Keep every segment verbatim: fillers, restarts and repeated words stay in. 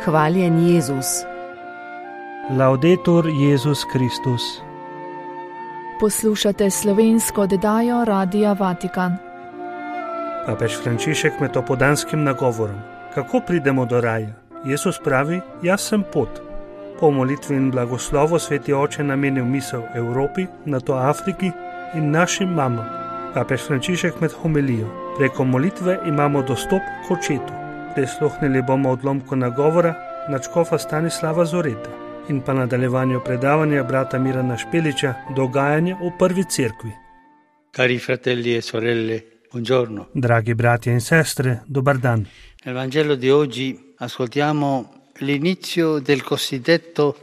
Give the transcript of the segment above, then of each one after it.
Hvaljen Jezus. Laudetur Jezus Kristus. Poslušate slovensko oddajo Radia Vatikan. Papež Frančišek med opodanskim nagovorom. Kako pridemo do raja? Jezus pravi, jaz sem pot. Po molitvi in blagoslovu sveti oče namenil misel Evropi, nato Afriki in našim mamam. Papež Frančišek med homilijo. Preko molitve imamo dostop k očetu. Prisluhnili bomo odlomku nagovora nadškofa Stanislava Zoreta in pa nadaljevanju predavanja brata Mirana Špelića Dogajanje v prvi cerkvi. Cari fratelli e sorelle, buongiorno. Dragi bratje in sestre, dobar dan. Nel Vangelo di oggi ascoltiamo l'inizio del cosiddetto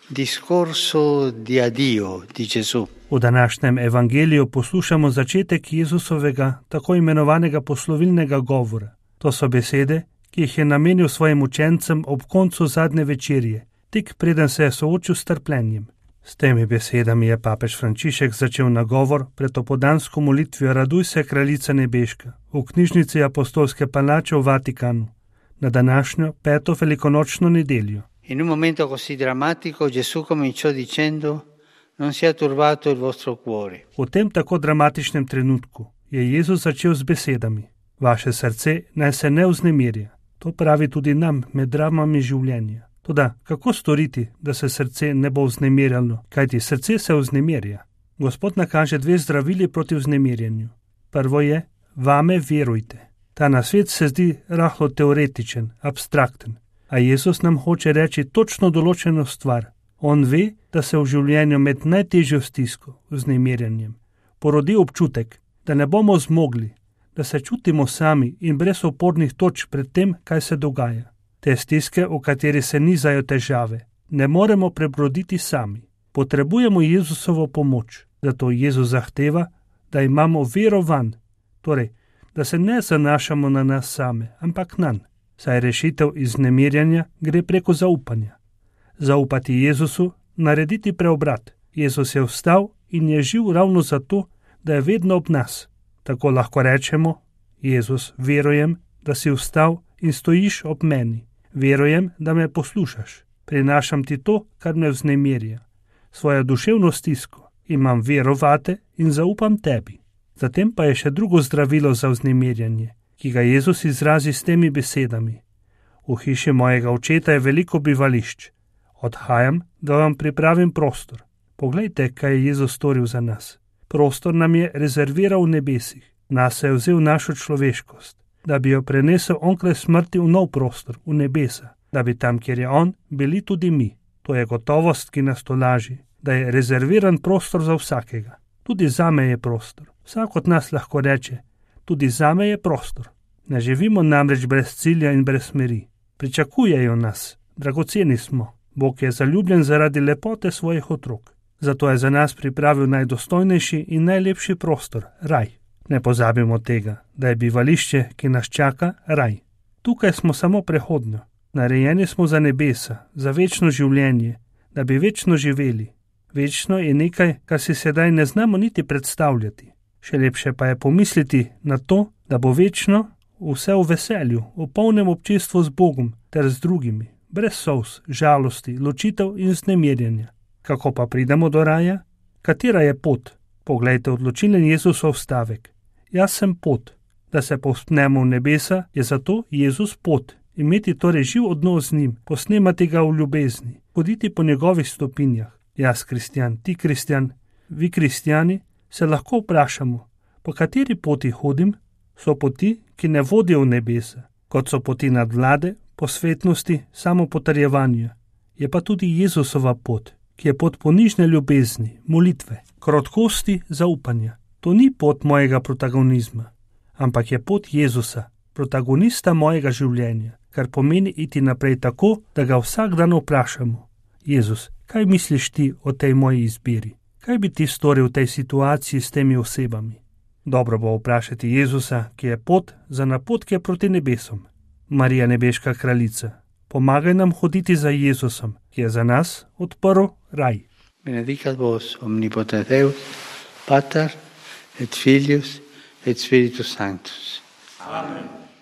discorso di addio di Gesù. V današnjem evangeliju poslušamo začetek Jezusovega tako imenovanega poslovilnega govora. To so besede, ki jih je namenil svojim učencem ob koncu zadnje večerje, tik preden se je soočil s trpljenjem. S temi besedami je papež Frančišek začel nagovor pred opodansko molitvijo Raduj se, kraljica nebeška, v knjižnici Apostolske palače v Vatikanu, na današnjo peto velikonočno nedeljo. In un momento così drammatico Gesù cominciò dicendo non sia turbato il vostro cuore. V tem tako dramatičnem trenutku je Jezus začel z besedami: Vaše srce naj se ne vznemirja. To pravi tudi nam med dramami življenja. Toda, kako storiti, da se srce ne bo vznemirjalo, kajti srce se vznemirja? Gospod nakaže dve zdravili proti vznemirjenju. Prvo je, vame verujte. Ta nasvet se zdi rahlo teoretičen, abstrakten, a Jezus nam hoče reči točno določeno stvar. On ve, da se v življenju med najtežjo stisko, vznemirjenjem, porodi občutek, da ne bomo zmogli, da se čutimo sami in brez opornih točk pred tem, kaj se dogaja. Te stiske, v kateri se nizajo težave, ne moremo prebroditi sami. Potrebujemo Jezusovo pomoč, zato Jezus zahteva, da imamo vero vanj, torej, da se ne zanašamo na nas same, ampak nanj, saj rešitev iz vznemirjanja gre preko zaupanja. Zaupati Jezusu, narediti preobrat. Jezus je vstal in je živ ravno zato, da je vedno ob nas. Tako lahko rečemo, Jezus, verujem, da si vstal in stojiš ob meni. Verujem, da me poslušaš. Prinašam ti to, kar me vznemirja. Svojo duševno stisko. Imam vero vate in zaupam tebi. Zatem pa je še drugo zdravilo za vznemirjanje, ki ga Jezus izrazi s temi besedami. V hiši mojega očeta je veliko bivališč. Odhajam, da vam pripravim prostor. Poglejte, kaj je Jezus storil za nas. Prostor nam je rezerviral v nebesih. Nas je vzel našo človeškost, da bi jo prenesel onkraj smrti v nov prostor, v nebesa, da bi tam, kjer je on, bili tudi mi. To je gotovost, ki nas tolaži, da je rezerviran prostor za vsakega. Tudi zame je prostor. Vsak od nas lahko reče, tudi zame je prostor. Ne živimo namreč brez cilja in brez smeri. Pričakujejo nas, dragoceni smo. Bog je zaljubljen zaradi lepote svojih otrok. Zato je za nas pripravil najdostojnejši in najlepši prostor, raj. Ne pozabimo tega, da je bivališče, ki nas čaka, raj. Tukaj smo samo prehodno. Narejeni smo za nebesa, za večno življenje, da bi večno živeli. Večno je nekaj, kar si sedaj ne znamo niti predstavljati. Še lepše pa je pomisliti na to, da bo večno vse v veselju, v polnem občestvu z Bogom ter z drugimi, brez solz, žalosti, ločitev in vznemirjenja. Kako pa pridemo do raja? Katera je pot? Poglejte odločilen Jezusov stavek. Jaz sem pot. Da se povzpnemo v nebesa, je zato Jezus pot. Imeti torej živ odnos z njim, posnemati ga v ljubezni, hoditi po njegovih stopinjah. Jaz kristjan, ti kristjan, vi kristjani, se lahko vprašamo, po kateri poti hodim? So poti, ki ne vodijo v nebesa, kot so poti nadvlade, posvetnosti, samopotrjevanja. Je pa tudi Jezusova pot, ki je pot ponižne ljubezni, molitve, krotkosti, zaupanja. To ni pot mojega protagonizma, ampak je pot Jezusa, protagonista mojega življenja, kar pomeni iti naprej tako, da ga vsak dan vprašamo. Jezus, kaj misliš ti o tej moji izbiri? Kaj bi ti storil v tej situaciji s temi osebami? Dobro bo vprašati Jezusa, ki je pot za napotke proti nebesom. Marija nebeška kraljica, pomagaj nam hoditi za Jezusom, ki je za nas odprl raj. Benedicat vos omnipotens Deus, Pater et Filius et Spiritus Sanctus. Amen.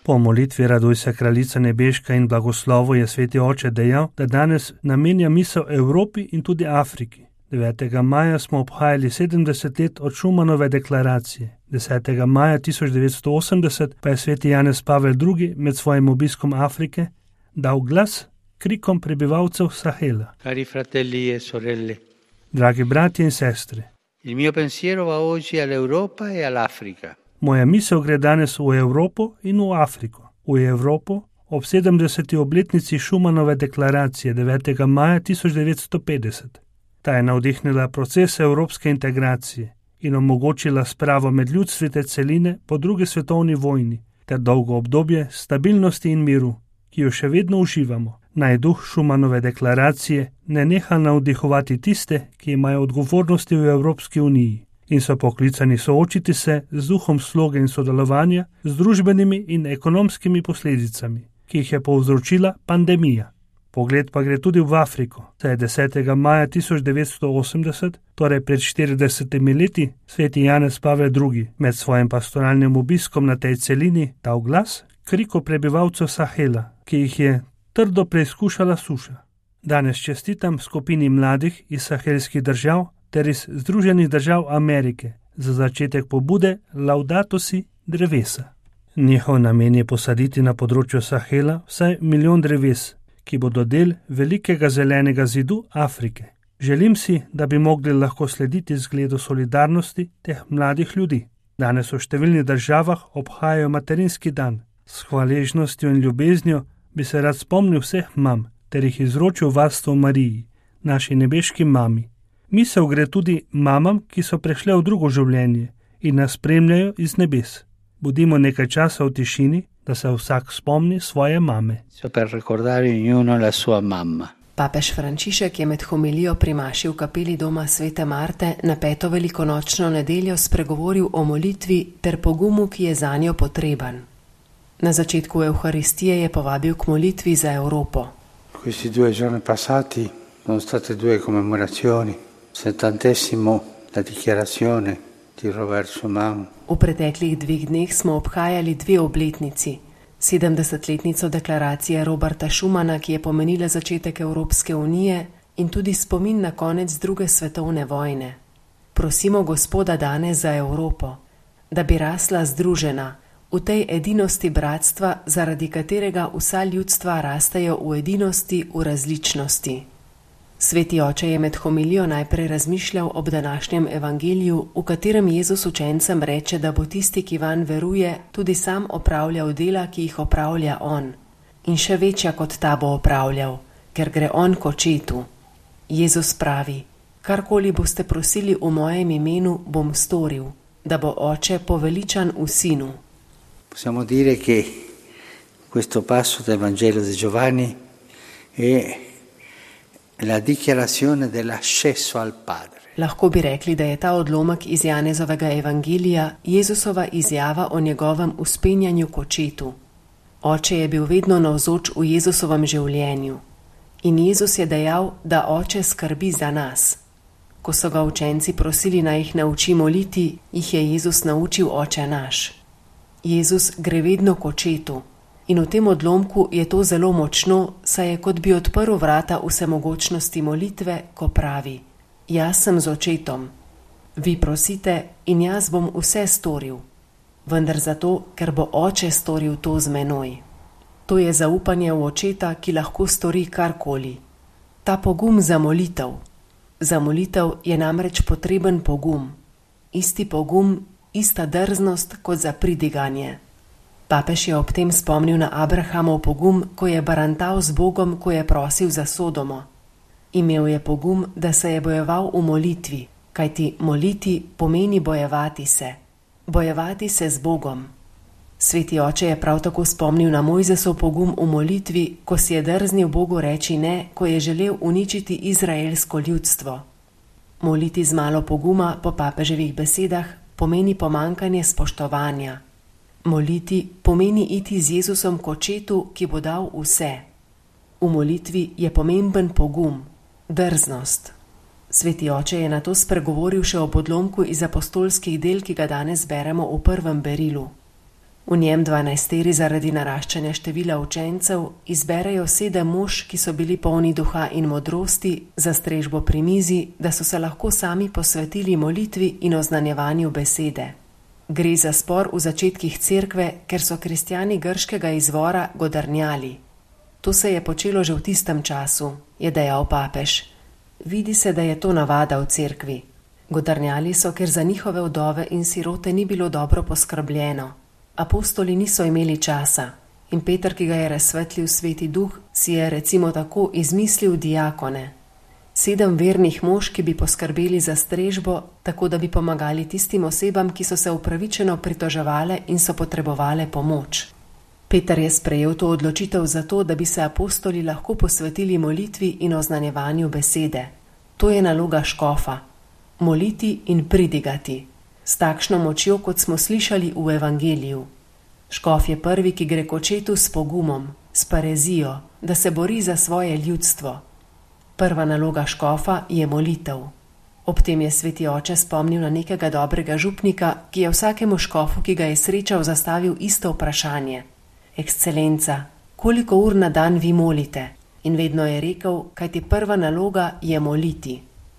Po molitvi Raduj se kraljica nebeška in blagoslovu je sveti oče dejal, da danes namenja misel Evropi in tudi Afriki. devetega maja smo obhajali sedemdeset let od Schumanove deklaracije. desetega maja tisoč devetsto osemdeset pa je sveti Janez Pavel drugi med svojim obiskom Afrike dal glas krikom prebivalcev Sahela. Cari fratelli e sorelle, Dragi bratje in sestre, il mio pensiero va oggi all'Europa e all'Africa. moja misel gre danes v Evropo in v Afriko. V Evropo ob sedemdeseti obletnici Schumanove deklaracije devetega maja tisoč devetsto petdeset. Ta je navdihnila proces evropske integracije in omogočila spravo med ljudstvi te celine po drugi svetovni vojni ter dolgo obdobje stabilnosti in miru, ki jo še vedno uživamo. Naj duh Schumanove deklaracije ne neha navdihovati tiste, ki imajo odgovornosti v Evropski uniji in so poklicani soočiti se z duhom sloge in sodelovanja z družbenimi in ekonomskimi posledicami, ki jih je povzročila pandemija. Pogled pa gre tudi v Afriko, saj je desetega maja tisoč devetsto osemdeset, torej pred štiridesetimi leti, sveti Janez Pavel drugi med svojim pastoralnim obiskom na tej celini dal glas kriku prebivalcev Sahela, ki jih je trdo preizkušala suša. Danes čestitam skupini mladih iz sahelskih držav ter iz Združenih držav Amerike za začetek pobude Laudato si drevesa. Njihov namen je posaditi na področju Sahela vsaj milijon dreves, ki bodo del velikega zelenega zidu Afrike. Želim si, da bi mogli lahko slediti zgledu solidarnosti teh mladih ljudi. Danes v številnih državah obhajajo materinski dan. S hvaležnostjo in ljubeznijo bi se rad spomnil vseh mam ter jih izročil varstvu Mariji, naši nebeški mami. Misel gre tudi mamam, ki so prešle v drugo življenje in nas spremljajo iz nebes. Budimo nekaj časa v tišini, da se vsak spomni svoje mame. Per ricordare ognuno la sua mamma. Papež Frančišek je med homilijo pri maši v kapeli doma svete Marte na peto velikonočno nedeljo spregovoril o molitvi ter pogumu, ki je zanjo potreben. Na začetku Evharistije je povabil k molitvi za Evropo. Questi due giorni passati sono state due commemorazioni, settantesimo la dichiarazione di Robert Schuman. V preteklih dveh dneh smo obhajali dve obletnici. sedemdesetletnico deklaracije Roberta Schumana, ki je pomenila začetek Evropske unije, in tudi spomin na konec druge svetovne vojne. Prosimo Gospoda danes za Evropo, da bi rasla združena v tej edinosti bratstva, zaradi katerega vsa ljudstva rastejo v edinosti, v različnosti. Sveti oče je med homilijo najprej razmišljal ob današnjem evangeliju, v katerem Jezus učencem reče, da bo tisti, ki vanj veruje, tudi sam opravljal dela, ki jih opravlja on. In še večja kot ta bo opravljal, ker gre on k očetu. Jezus pravi: karkoli boste prosili v mojem imenu, bom storil, da bo oče poveličan v sinu. Possiamo dire che questo passo del Vangelo di Giovanni è la dichiarazione dell'accesso al Padre. Lahko bi rekli, da je ta odlomek iz Janezovega evangelija Jezusova izjava o njegovem vzpenjanju k očetu. Oče je bil vedno navzoč v Jezusovem življenju in Jezus je dejal, da oče skrbi za nas. Ko so ga učenci prosili, naj jih nauči moliti, jih je Jezus naučil Oče naš. Jezus gre vedno k očetu. In v tem odlomku je to zelo močno, saj je kot bi odprl vrata vsemogočnosti molitve, ko pravi: jaz sem z očetom. Vi prosite in jaz bom vse storil. Vendar zato, ker bo oče storil to z menoj. To je zaupanje v očeta, ki lahko stori karkoli. Ta pogum za molitev. Za molitev je namreč potreben pogum. Isti pogum, ista drznost kot za pridiganje. Papež je ob tem spomnil na Abrahamov pogum, ko je barantal z Bogom, ko je prosil za Sodomo. Imel je pogum, da se je bojeval v molitvi, kajti moliti pomeni bojevati se. Bojevati se z Bogom. Sveti oče je prav tako spomnil na Mojzesov pogum v molitvi, ko si je drznil Bogu reči ne, ko je želel uničiti izraelsko ljudstvo. Moliti z malo poguma, po papeževih besedah, pomeni pomankanje spoštovanja. Moliti pomeni iti z Jezusom k očetu, ki bo dal vse. V molitvi je pomemben pogum, drznost. Sveti oče je na to spregovoril še o odlomku iz apostolskih del, ki ga danes beremo v prvem berilu. V njem dvanajsteri zaradi naraščanja števila učencev izberejo sedem mož, ki so bili polni duha in modrosti, za strežbo pri mizi, da so se lahko sami posvetili molitvi in oznanjevanju besede. Gre za spor v začetkih cerkve, ker so kristjani grškega izvora godrnjali. To se je počelo že v tistem času, je dejal papež. Vidi se, da je to navada v cerkvi. Godrnjali so, ker za njihove vdove in sirote ni bilo dobro poskrbljeno. Apostoli niso imeli časa in Peter, ki ga je razsvetlil Sveti Duh, si je recimo tako izmislil diakone. Sedem vernih mož, ki bi poskrbeli za strežbo, tako da bi pomagali tistim osebam, ki so se upravičeno pritoževale in so potrebovale pomoč. Peter je sprejel to odločitev zato, da bi se apostoli lahko posvetili molitvi in oznanjevanju besede. To je naloga škofa. Moliti in pridigati. S takšno močjo, kot smo slišali v evangeliju. Škof je prvi, ki gre k očetu s pogumom, s parezijo, da se bori za svoje ljudstvo. Prva naloga škofa je molitev. Ob tem je sveti oče spomnil na nekega dobrega župnika, ki je vsakemu škofu, ki ga je srečal, zastavil isto vprašanje. Ekscelenca, koliko ur na dan vi molite? In vedno je rekel, kajti prva naloga je moliti.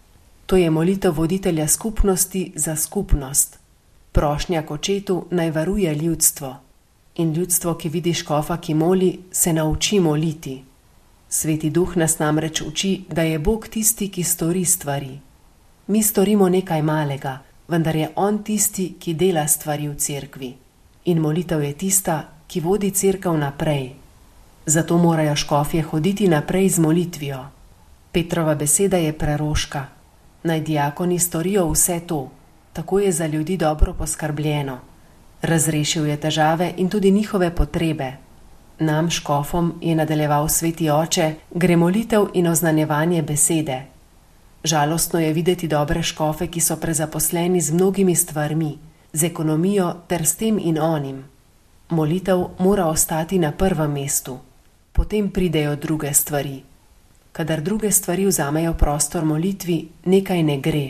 To je molitev voditelja skupnosti za skupnost. Prošnja k očetu naj varuje ljudstvo. In ljudstvo, ki vidi škofa, ki moli, se nauči moliti. Sveti Duh nas namreč uči, da je Bog tisti, ki stori stvari. Mi storimo nekaj malega, vendar je On tisti, ki dela stvari v cerkvi. In molitev je tista, ki vodi cerkev naprej. Zato morajo škofje hoditi naprej z molitvijo. Petrova beseda je preroška. Naj diakoni storijo vse to, tako je za ljudi dobro poskrbljeno. Razrešil je težave in tudi njihove potrebe. Nam, škofom, je nadaljeval sveti oče, gre molitev in oznanjevanje besede. Žalostno je videti dobre škofe, ki so prezaposleni z mnogimi stvarmi, z ekonomijo ter s tem in onim. Molitev mora ostati na prvem mestu, potem pridejo druge stvari. Kadar druge stvari vzamejo prostor molitvi, nekaj ne gre.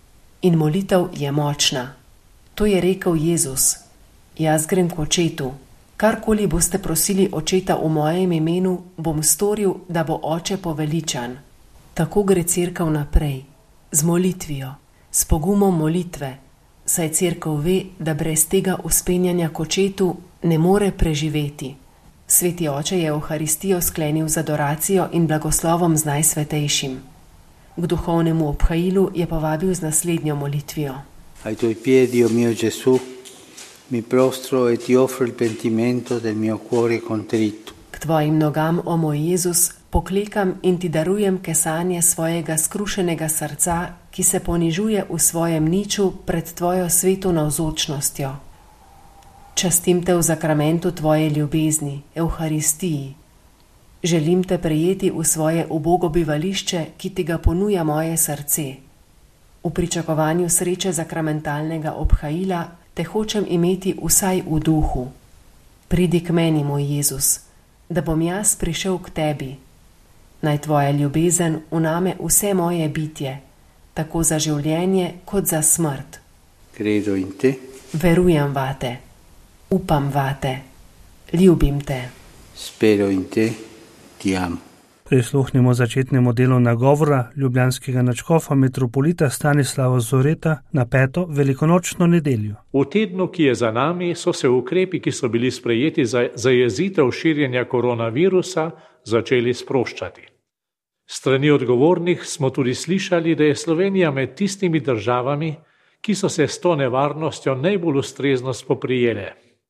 In molitev je močna. To je rekel Jezus. Jaz grem k očetu. Karkoli boste prosili očeta v mojem imenu, bom storil, da bo oče poveličan. Tako gre cerkev naprej, z molitvijo, s pogumom molitve, saj cerkev ve, da brez tega uspenjanja k očetu ne more preživeti. Sveti oče je Evharistijo sklenil z adoracijo in blagoslovom z najsvetejšim. K duhovnemu obhajilu je povabil z naslednjo molitvijo. Ai tuoi piedi, o mio Gesù, mi prostro e ti offro il pentimento del mio cuore contrito. K tvojim nogam, o moj Jezus, poklekam in ti darujem kesanje svojega skrušenega srca, ki se ponižuje v svojem niču pred tvojo sveto navzočnostjo. Častim te v zakramentu tvoje ljubezni, Evharistiji. Želim te prejeti v svoje ubogo bivališče, ki ti ga ponuja moje srce. V pričakovanju sreče zakramentalnega obhajila te hočem imeti vsaj v duhu. Pridi k meni, moj Jezus, da bom jaz prišel k tebi. Naj tvoja ljubezen uname vse moje bitje, tako za življenje kot za smrt. Credo in te. Verujem vate, upam vate, ljubim te. Spero in te, ti amo. Prisluhnimo začetnemu delu nagovora ljubljanskega nadškofa metropolita Stanislava Zoreta na peto velikonočno nedeljo. V tednu, ki je za nami, so se ukrepi, ki so bili sprejeti za zajezitev širjenja koronavirusa, začeli sproščati. Strani odgovornih smo tudi slišali, da je Slovenija med tistimi državami, ki so se s to nevarnostjo najbolj ustrezno spoprijele.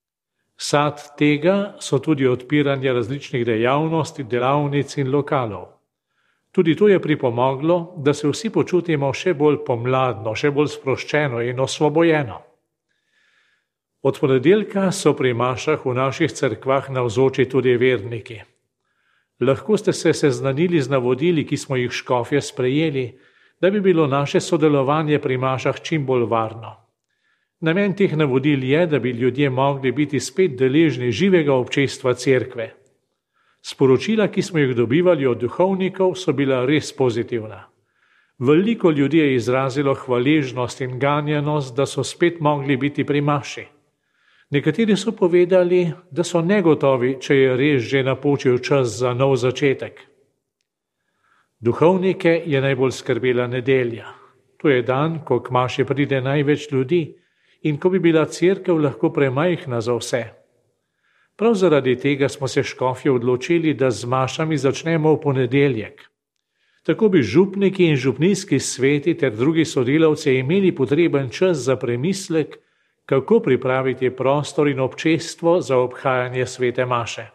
Sad tega so tudi odpiranje različnih dejavnosti, delavnic in lokalov. Tudi to je pripomoglo, da se vsi počutimo še bolj pomladno, še bolj sproščeno in osvobojeno. Od ponedeljka so pri mašah v naših cerkvah navzoči tudi verniki. Lahko ste se seznanili z navodili, ki smo jih škofje sprejeli, da bi bilo naše sodelovanje pri mašah čim bolj varno. Namen teh navodil je, da bi ljudje mogli biti spet deležni živega občestva cerkve. Sporočila, ki smo jih dobivali od duhovnikov, so bila res pozitivna. Veliko ljudi je izrazilo hvaležnost in ganjenost, da so spet mogli biti pri maši. Nekateri so povedali, da so negotovi, če je res že napočil čas za nov začetek. Duhovnike je najbolj skrbela nedelja. To je dan, ko k maši pride največ ljudi in ko bi bila cerkev lahko premajhna za vse. Prav zaradi tega smo se škofje odločili, da z mašami začnemo v ponedeljek. Tako bi župniki in župnijski sveti ter drugi sodelavci imeli potreben čas za premislek, kako pripraviti prostor in občestvo za obhajanje svete maše.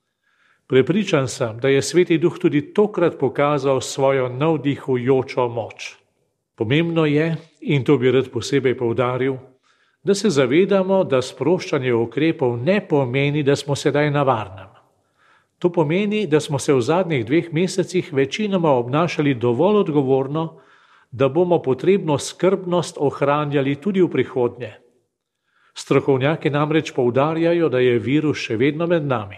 Prepričan sem, da je Sveti Duh tudi tokrat pokazal svojo navdihujočo moč. Pomembno je, in to bi rad posebej poudaril, da se zavedamo, da sproščanje ukrepov ne pomeni, da smo sedaj na varnem. To pomeni, da smo se v zadnjih dveh mesecih večinoma obnašali dovolj odgovorno, da bomo potrebno skrbnost ohranjali tudi v prihodnje. Strokovnjaki namreč poudarjajo, da je virus še vedno med nami.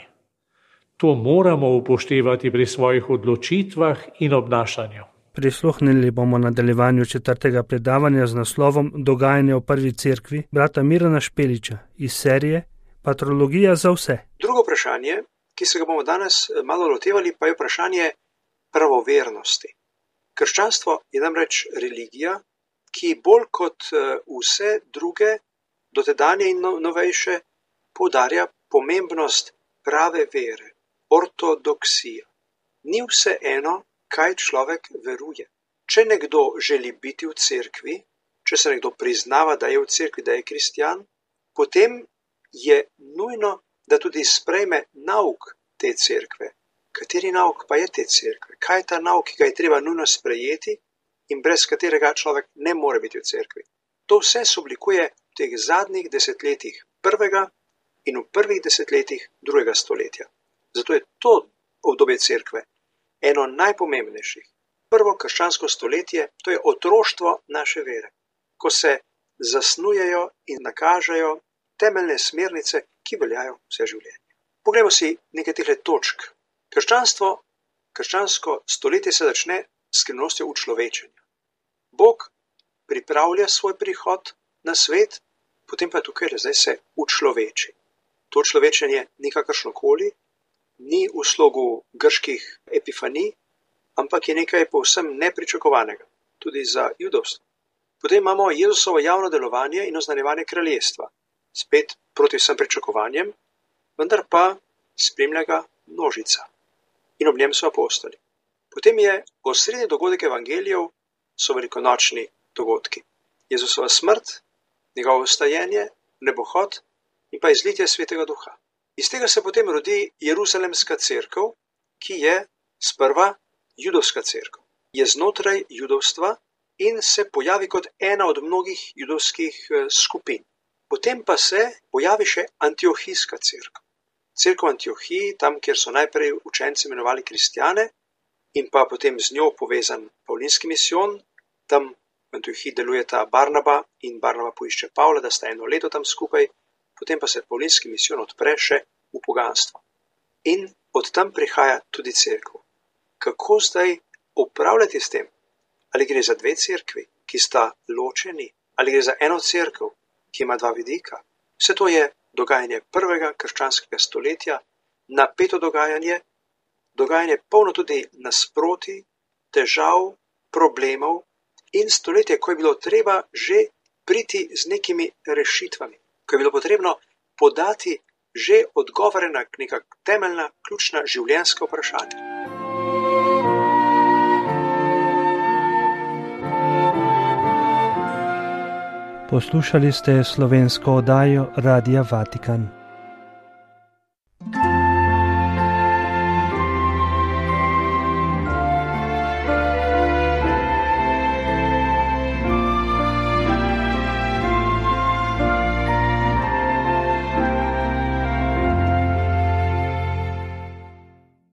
To moramo upoštevati pri svojih odločitvah in obnašanju. Prisluhnili bomo nadaljevanju četrtega predavanja z naslovom Dogajanje v prvi cerkvi brata Mirana Špeliča iz serije Patrologija za vse. Drugo vprašanje, ki se ga bomo danes malo lotevali, pa je vprašanje pravovernosti. Krščanstvo je namreč religija, ki bolj kot vse druge dotedanje in novejše poudarja pomembnost prave vere, ortodoksija. Ni vseeno, kaj človek veruje. Če nekdo želi biti v cerkvi, če se nekdo priznava, da je v cerkvi, da je kristjan, potem je nujno, da tudi sprejme nauk te cerkve. Kateri nauk pa je te cerkve? Kaj je ta nauk, ki ga je treba nujno sprejeti in brez katerega človek ne more biti v cerkvi? To vse se oblikuje v teh zadnjih desetletjih prvega in v prvih desetletjih drugega stoletja. Zato je to obdobje cerkve eno najpomembnejših. Prvo krščansko stoletje, to je otroštvo naše vere, ko se zasnujejo in nakažejo temeljne smernice, ki veljajo vse življenje. Poglejmo si nekaj teh točk. Krščanstvo, krščansko stoletje se začne s skrivnostjo učlovečenja. Bog pripravlja svoj prihod na svet, potem pa tukaj zdaj se učloveči. To človečenje ni kakršnokoli, ni v slogu grških epifanij, ampak je nekaj povsem nepričakovanega, tudi za judovstvo. Potem imamo Jezusovo javno delovanje in oznanjevanje kraljestva, spet proti vsem pričakovanjem, vendar pa spremlja ga množica in ob njem so apostoli. Potem je osrednji dogodek evangelijev so velikonočni dogodki. Jezusova smrt, njegovo vstajenje, nebohod in pa izlitje Svetega Duha. Iz tega se potem rodi Jeruzalemska cerkev, ki je sprva judovska cerkev. Je znotraj judovstva in se pojavi kot ena od mnogih judovskih skupin. Potem pa se pojavi še antiohijska cerkev. Cerkev Antiohiji, tam, kjer so najprej učenci imenovali kristjane in pa potem z njo povezan pavlinski misijon, tam v Antiohiji delujeta Barnaba in Barnaba poišče Pavla, da sta eno leto tam skupaj, potem pa se pavlinski misijon odpre še v poganstvo. In od tam prihaja tudi cerkev. Kako zdaj upravljati s tem? Ali gre za dve cerkvi, ki sta ločeni, ali gre za eno cerkev, ki ima dva vidika? Vse to je dogajanje prvega krščanskega stoletja, napeto dogajanje, dogajanje polno tudi nasproti, težav, problemov in stoletje, ko je bilo treba že priti z nekimi rešitvami, ko je bilo potrebno podati že odgovore na neka temeljna, ključna življenjska vprašanja. Poslušali ste slovensko oddajo Radia Vatikan.